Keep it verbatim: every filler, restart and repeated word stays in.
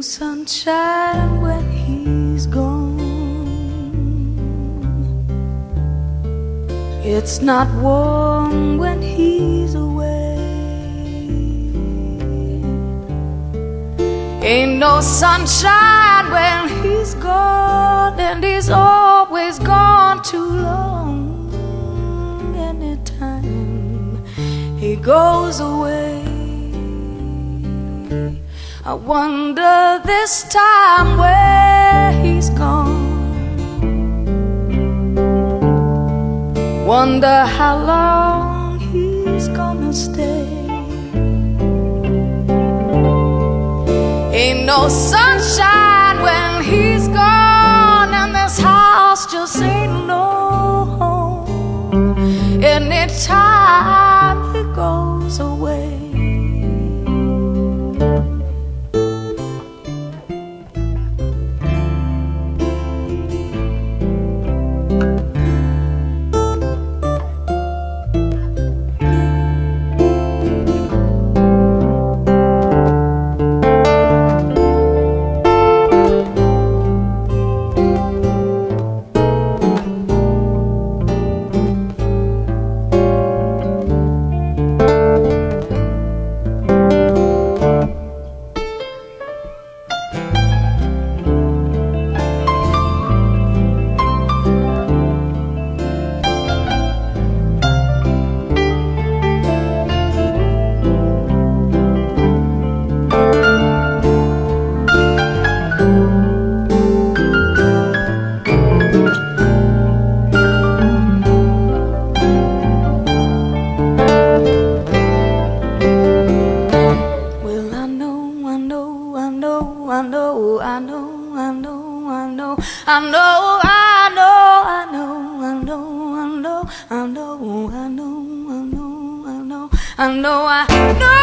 sunshine when he's gone. It's not warm when he's away. Ain't no sunshine when he's gone, and he's always gone too long. Anytime he goes away, I wonder this time where he's gone. Wonder how long he's gonna stay. Ain't no sunshine when he's gone, and this house just ain't no home. Anytime he goes away, I know, I know, I know, I know, I know, I know, I know, I know, I know, I know, I know, I know, I know, I know, I know.